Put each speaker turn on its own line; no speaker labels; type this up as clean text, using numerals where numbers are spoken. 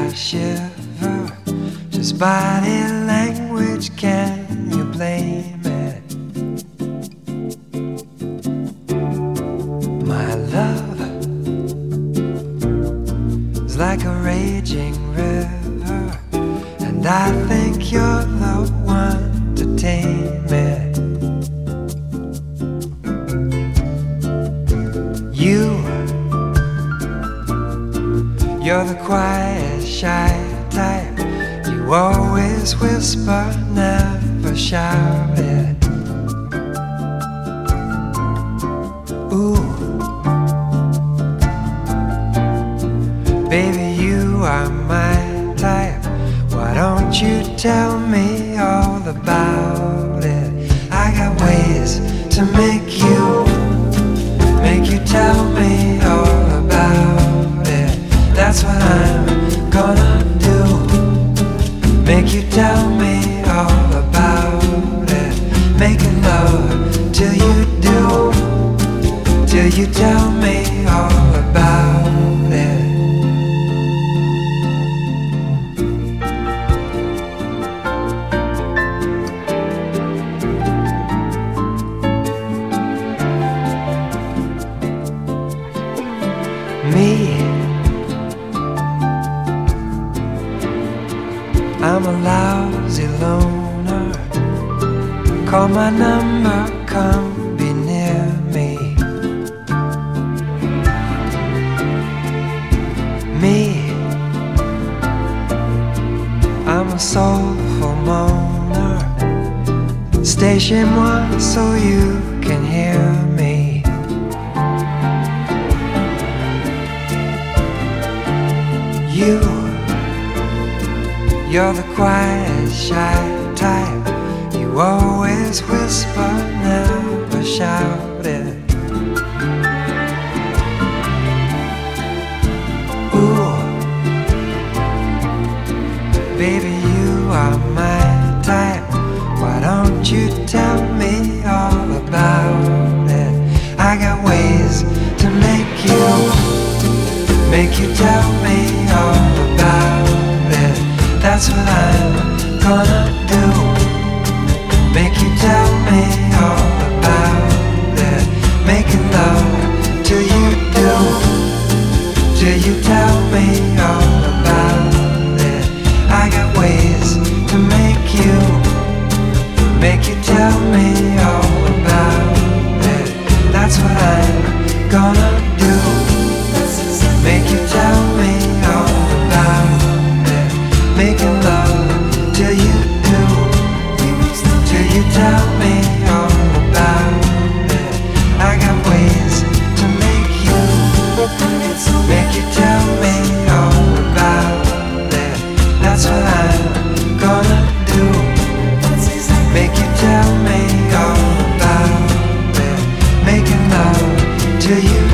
I shiver. Just body language, can you blame it? My love is like a raging river, and I think you're the one to tame it. You're the quiet, shy type. You always whisper, never shout it. Ooh, baby, you are my type. Why don't you tell me all about it? I got ways to make you tell me all about it. That's what I'm gonna do. Make you tell me all about it. Making love till you do. Till you tell me all about it. Me, I'm a lousy loner. Call my number, come be near me. Me, I'm a soulful moaner. Stay chez moi so you can hear me. You're the quiet, shy type. You always whisper, never shout it. Ooh, baby, you are my type. Why don't you tell me all about it? I got ways to make you tell me all about it. That's what I'm gonna do. Make you tell me all about it. Making love till you do. Till you tell me all about it. I got ways to make you tell me all about it. That's what I'm gonna do. Make you tell me all about it. Making love till you do. Till you tell me all about it. I got ways to make you tell me all about it. That's what I'm gonna do. Make you tell me all about it. Making love till you